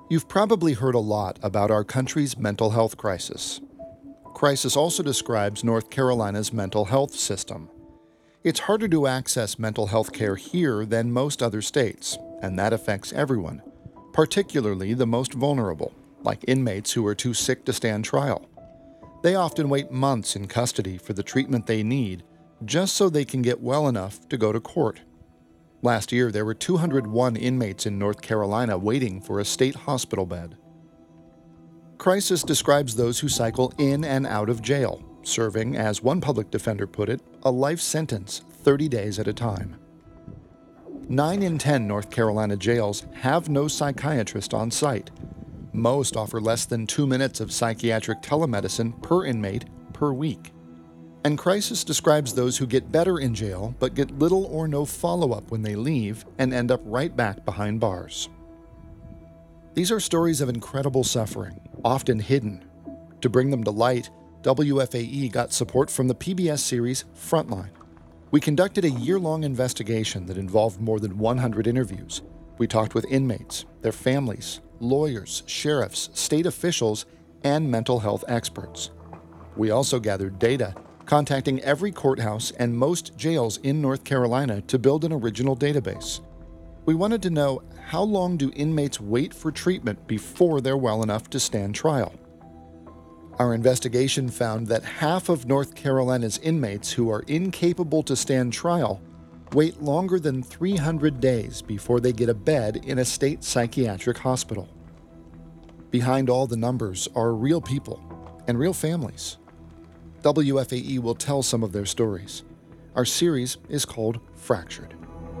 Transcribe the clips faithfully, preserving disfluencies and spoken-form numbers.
You've probably heard a lot about our country's mental health crisis. Crisis also describes North Carolina's mental health system. It's harder to access mental health care here than most other states, and that affects everyone, particularly the most vulnerable, like inmates who are too sick to stand trial. They often wait months in custody for the treatment they need, just so they can get well enough to go to court. Last year, there were two hundred one inmates in North Carolina waiting for a state hospital bed. Crisis describes those who cycle in and out of jail, serving, as one public defender put it, a life sentence thirty days at a time. Nine in ten North Carolina jails have no psychiatrist on site. Most offer less than two minutes of psychiatric telemedicine per inmate per week. And Crisis describes those who get better in jail but get little or no follow-up when they leave and end up right back behind bars. These are stories of incredible suffering, often hidden. To bring them to light, W F A E got support from the P B S series Frontline. We conducted a year-long investigation that involved more than one hundred interviews. We talked with inmates, their families, lawyers, sheriffs, state officials, and mental health experts. We also gathered data, contacting every courthouse and most jails in North Carolina to build an original database. We wanted to know, how long do inmates wait for treatment before they're well enough to stand trial? Our investigation found that half of North Carolina's inmates who are incapable to stand trial wait longer than three hundred days before they get a bed in a state psychiatric hospital. Behind all the numbers are real people and real families. W F A E will tell some of their stories. Our series is called Fractured.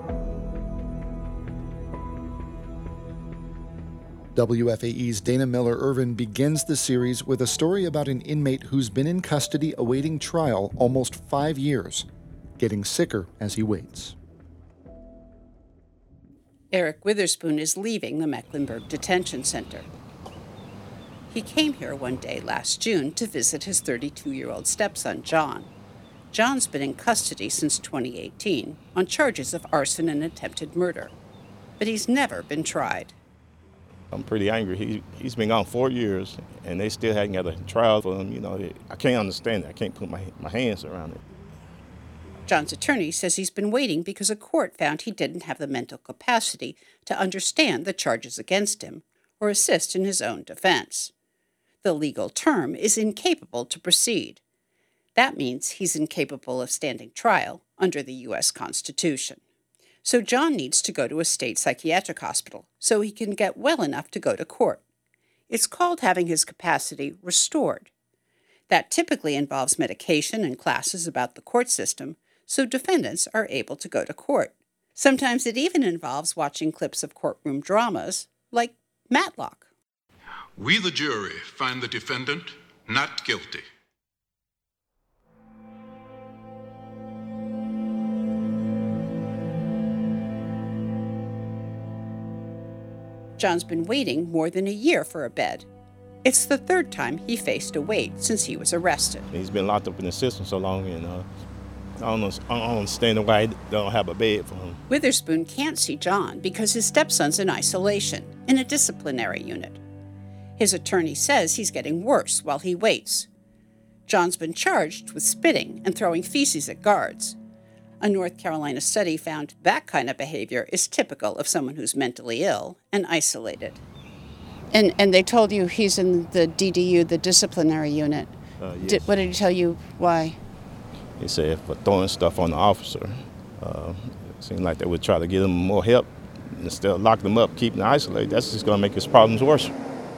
W F A E's Dana Miller Irvin begins the series with a story about an inmate who's been in custody awaiting trial almost five years, getting sicker as he waits. Eric Witherspoon is leaving the Mecklenburg Detention Center. He came here one day last June to visit his thirty-two-year-old stepson, John. John's been in custody since twenty eighteen on charges of arson and attempted murder, but he's never been tried. I'm pretty angry. He, he's been gone four years, and they still hadn't got a trial for him. You know, I can't understand it. I can't put my, my hands around it. John's attorney says he's been waiting because a court found he didn't have the mental capacity to understand the charges against him or assist in his own defense. The legal term is incapable to proceed. That means he's incapable of standing trial under the U S Constitution. So John needs to go to a state psychiatric hospital so he can get well enough to go to court. It's called having his capacity restored. That typically involves medication and classes about the court system, so defendants are able to go to court. Sometimes it even involves watching clips of courtroom dramas, like Matlock. We, the jury, find the defendant not guilty. John's been waiting more than a year for a bed. It's the third time he faced a wait since he was arrested. He's been locked up in the system so long, and uh, I, don't, I don't understand why they don't have a bed for him. Witherspoon can't see John because his stepson's in isolation, in a disciplinary unit. His attorney says he's getting worse while he waits. John's been charged with spitting and throwing feces at guards. A North Carolina study found that kind of behavior is typical of someone who's mentally ill and isolated. And and they told you he's in the D D U, the disciplinary unit. Uh, yes. Did, what did he tell you? Why? He said for throwing stuff on the officer. Uh, it seemed like they would try to give him more help instead of locking him up, keeping him isolated. That's just going to make his problems worse.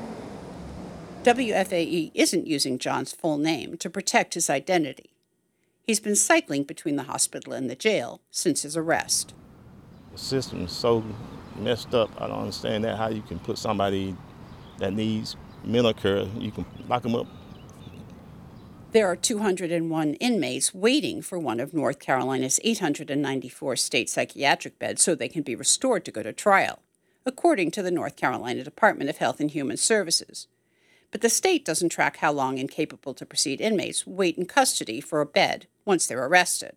W F A E isn't using John's full name to protect his identity. He's been cycling between the hospital and the jail since his arrest. The system is so messed up. I don't understand that, how you can put somebody that needs mental care, you can lock them up. There are two hundred one inmates waiting for one of North Carolina's eight hundred ninety-four state psychiatric beds so they can be restored to go to trial, according to the North Carolina Department of Health and Human Services. But the state doesn't track how long incapable to proceed inmates wait in custody for a bed once they're arrested.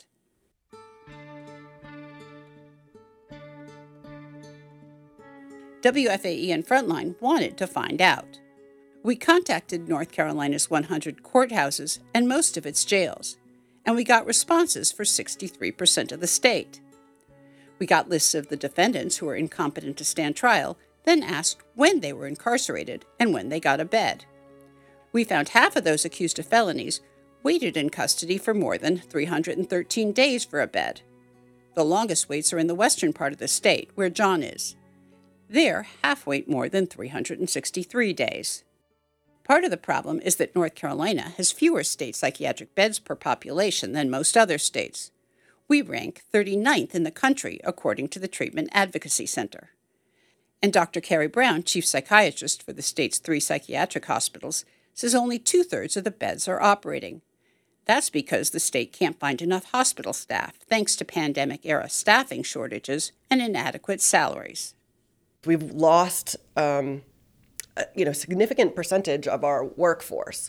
W F A E and Frontline wanted to find out. We contacted North Carolina's one hundred courthouses and most of its jails, and we got responses for sixty-three percent of the state. We got lists of the defendants who were incompetent to stand trial, then asked when they were incarcerated and when they got a bed. We found half of those accused of felonies waited in custody for more than three hundred thirteen days for a bed. The longest waits are in the western part of the state, where John is. There, half wait more than three hundred sixty-three days. Part of the problem is that North Carolina has fewer state psychiatric beds per population than most other states. We rank thirty-ninth in the country, according to the Treatment Advocacy Center. And Doctor Carrie Brown, chief psychiatrist for the state's three psychiatric hospitals, says only two-thirds of the beds are operating. That's because the state can't find enough hospital staff, thanks to pandemic-era staffing shortages and inadequate salaries. We've lost um, a you know, significant percentage of our workforce.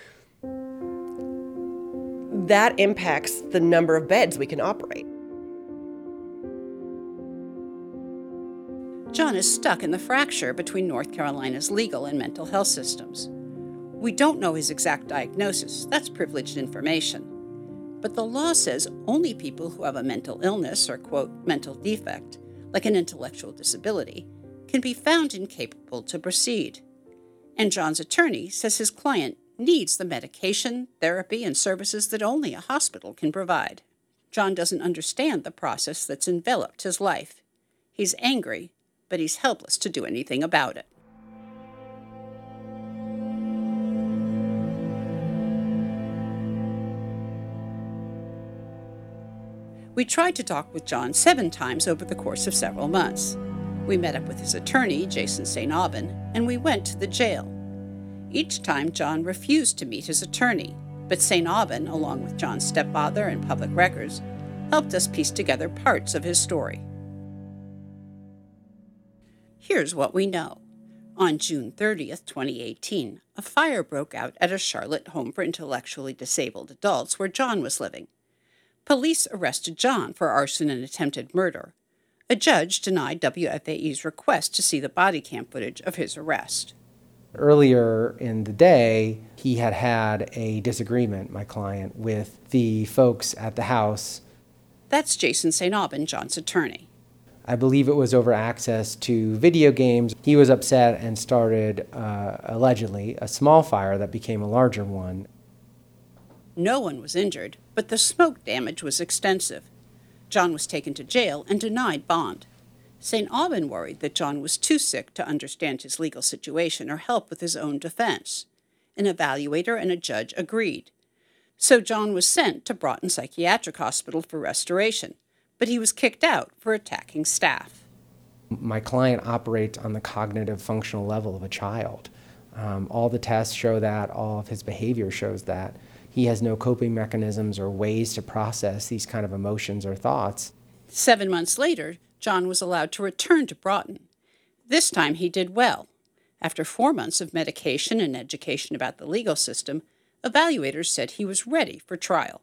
That impacts the number of beds we can operate. John is stuck in the fracture between North Carolina's legal and mental health systems. We don't know his exact diagnosis. That's privileged information. But the law says only people who have a mental illness or, quote, mental defect, like an intellectual disability, can be found incapable to proceed. And John's attorney says his client needs the medication, therapy, and services that only a hospital can provide. John doesn't understand the process that's enveloped his life. He's angry, but he's helpless to do anything about it. We tried to talk with John seven times over the course of several months. We met up with his attorney, Jason Saint Aubin, and we went to the jail. Each time, John refused to meet his attorney, but Saint Aubin, along with John's stepfather and public records, helped us piece together parts of his story. Here's what we know. On June thirtieth, twenty eighteen, a fire broke out at a Charlotte home for intellectually disabled adults where John was living. Police arrested John for arson and attempted murder. A judge denied W F A E's request to see the body cam footage of his arrest. Earlier in the day, he had had a disagreement, my client, with the folks at the house. That's Jason Saint Aubin, John's attorney. I believe it was over access to video games. He was upset and started, uh, allegedly, a small fire that became a larger one. No one was injured, but the smoke damage was extensive. John was taken to jail and denied bond. Saint Aubin worried that John was too sick to understand his legal situation or help with his own defense. An evaluator and a judge agreed. So John was sent to Broughton Psychiatric Hospital for restoration, but he was kicked out for attacking staff. My client operates on the cognitive functional level of a child. Um, all the tests show that, all of his behavior shows that. He has no coping mechanisms or ways to process these kind of emotions or thoughts. Seven months later, John was allowed to return to Broughton. This time he did well. After four months of medication and education about the legal system, evaluators said he was ready for trial.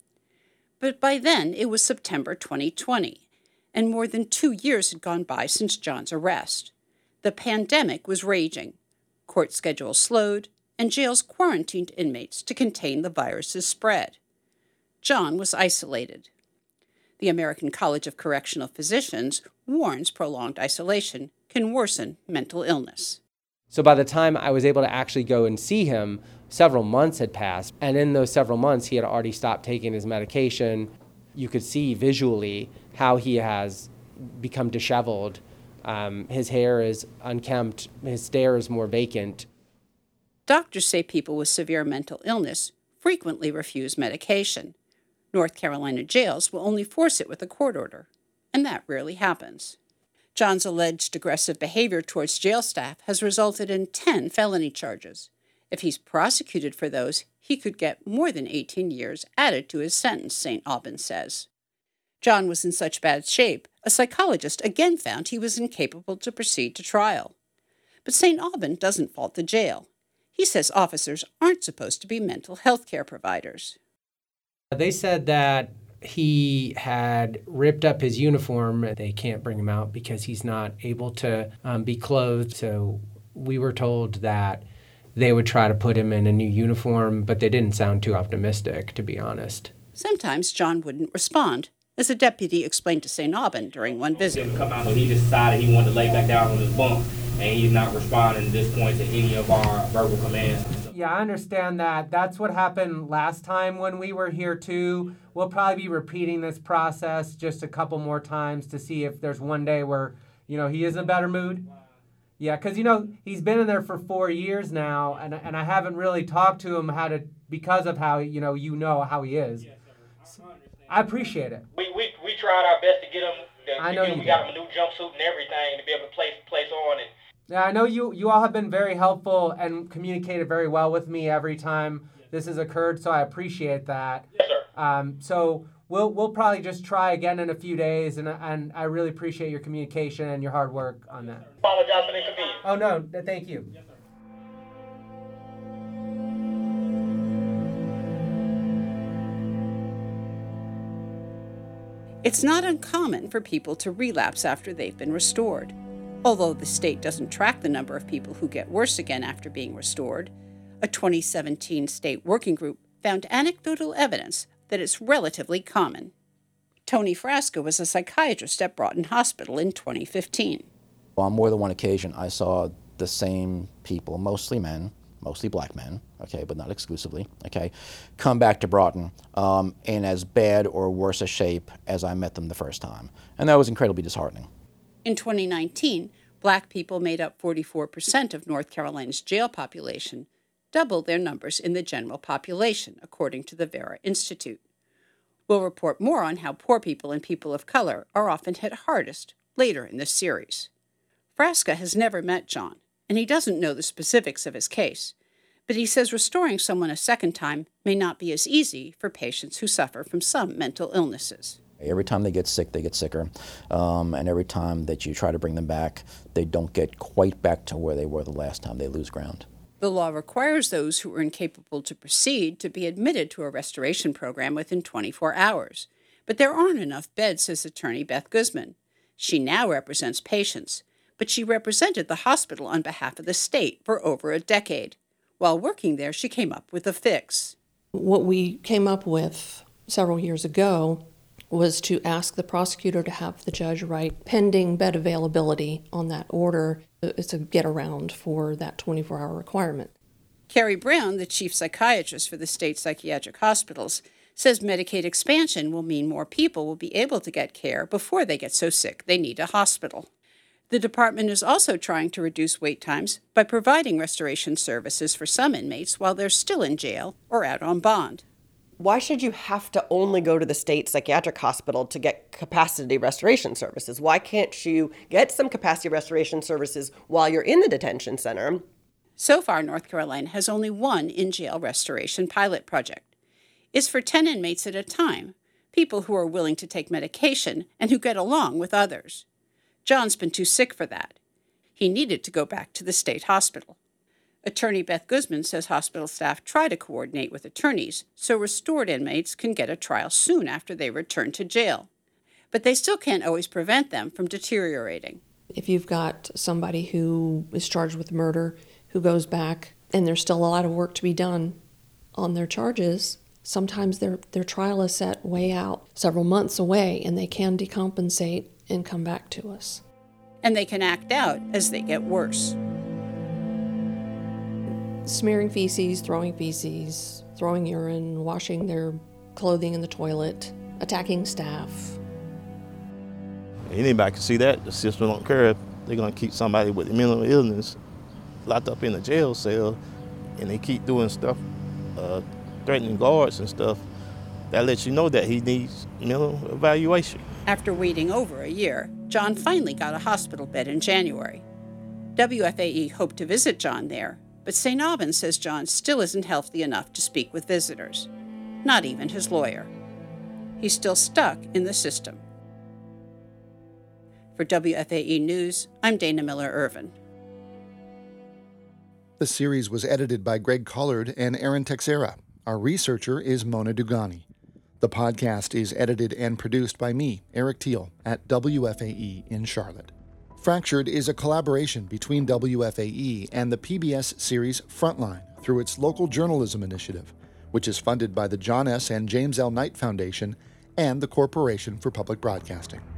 But by then, it was September twenty twenty, and more than two years had gone by since John's arrest. The pandemic was raging. Court schedules slowed, and jails quarantined inmates to contain the virus's spread. John was isolated. The American College of Correctional Physicians warns prolonged isolation can worsen mental illness. So by the time I was able to actually go and see him, several months had passed. And in those several months, he had already stopped taking his medication. You could see visually how he has become disheveled. Um, his hair is unkempt. His stare is more vacant. Doctors say people with severe mental illness frequently refuse medication. North Carolina jails will only force it with a court order, and that rarely happens. John's alleged aggressive behavior towards jail staff has resulted in ten felony charges. If he's prosecuted for those, he could get more than eighteen years added to his sentence, Saint Aubin says. John was in such bad shape, a psychologist again found he was incapable to proceed to trial. But Saint Aubin doesn't fault the jail. He says officers aren't supposed to be mental health care providers. They said that He had ripped up his uniform. They can't bring him out because he's not able to um, be clothed. So we were told that they would try to put him in a new uniform, but they didn't sound too optimistic, to be honest. Sometimes John wouldn't respond, as a deputy explained to Saint Aubin during one visit. Come out, so he just decided he wanted to lay back down on his bunk, and he's not responding at this point to any of our verbal commands. Yeah, I understand that. That's what happened last time when we were here too. We'll probably be repeating this process just a couple more times to see if there's one day where, you know, he is in a better mood. Yeah, because, you know, he's been in there for four years now, and and I haven't really talked to him how to, because of how, you know, you know how he is. I appreciate it. We we we tried our best to get him. To, I to know get him. you We got did. him a new jumpsuit and everything to be able to place place on it. Yeah, I know you, you all have been very helpful and communicated very well with me every time this has occurred, so I appreciate that. Yes, sir. Um, so we'll we'll probably just try again in a few days, and and I really appreciate your communication and your hard work on that. Apologize for the inconvenience. Oh, no, th- thank you. Yes, sir. It's not uncommon for people to relapse after they've been restored. Although the state doesn't track the number of people who get worse again after being restored, a twenty seventeen state working group found anecdotal evidence that it's relatively common. Tony Frasca was a psychiatrist at Broughton Hospital in twenty fifteen. On more than one occasion, I saw the same people, mostly men, mostly black men, okay, but not exclusively, okay, come back to Broughton um, in as bad or worse a shape as I met them the first time. And that was incredibly disheartening. In twenty nineteen, black people made up forty-four percent of North Carolina's jail population, double their numbers in the general population, according to the Vera Institute. We'll report more on how poor people and people of color are often hit hardest later in this series. Frasca has never met John, and he doesn't know the specifics of his case, but he says restoring someone a second time may not be as easy for patients who suffer from some mental illnesses. Every time they get sick, they get sicker, um, and every time that you try to bring them back, they don't get quite back to where they were the last time. They lose ground. The law requires those who are incapable to proceed to be admitted to a restoration program within twenty-four hours, but there aren't enough beds, says attorney Beth Guzman. She now represents patients, but she represented the hospital on behalf of the state for over a decade. While working there, she came up with a fix. What we came up with several years ago was to ask the prosecutor to have the judge write pending bed availability on that order. It's a get around for that twenty-four hour requirement. Carrie Brown, the chief psychiatrist for the state psychiatric hospitals, says Medicaid expansion will mean more people will be able to get care before they get so sick they need a hospital. The department is also trying to reduce wait times by providing restoration services for some inmates while they're still in jail or out on bond. Why should you have to only go to the state psychiatric hospital to get capacity restoration services? Why can't you get some capacity restoration services while you're in the detention center? So far, North Carolina has only one in-jail restoration pilot project. It's for ten inmates at a time, people who are willing to take medication and who get along with others. John's been too sick for that. He needed to go back to the state hospital. Attorney Beth Guzman says hospital staff try to coordinate with attorneys so restored inmates can get a trial soon after they return to jail. But they still can't always prevent them from deteriorating. If you've got somebody who is charged with murder who goes back and there's still a lot of work to be done on their charges, sometimes their, their trial is set way out, several months away, and they can decompensate and come back to us. And they can act out as they get worse. Smearing feces, throwing feces, throwing urine, washing their clothing in the toilet, attacking staff. Anybody can see that. The system don't care if they're going to keep somebody with mental illness locked up in a jail cell and they keep doing stuff, uh, threatening guards and stuff. That lets you know that he needs mental evaluation. After waiting over a year, John finally got a hospital bed in January. W F A E hoped to visit John there, but Saint Aubin says John still isn't healthy enough to speak with visitors, not even his lawyer. He's still stuck in the system. For W F A E News, I'm Dana Miller-Irvin. The series was edited by Greg Collard and Aaron Texera. Our researcher is Mona Dugani. The podcast is edited and produced by me, Eric Teal, at W F A E in Charlotte. Fractured is a collaboration between W F A E and the P B S series Frontline through its local journalism initiative, which is funded by the John S. and James L. Knight Foundation and the Corporation for Public Broadcasting.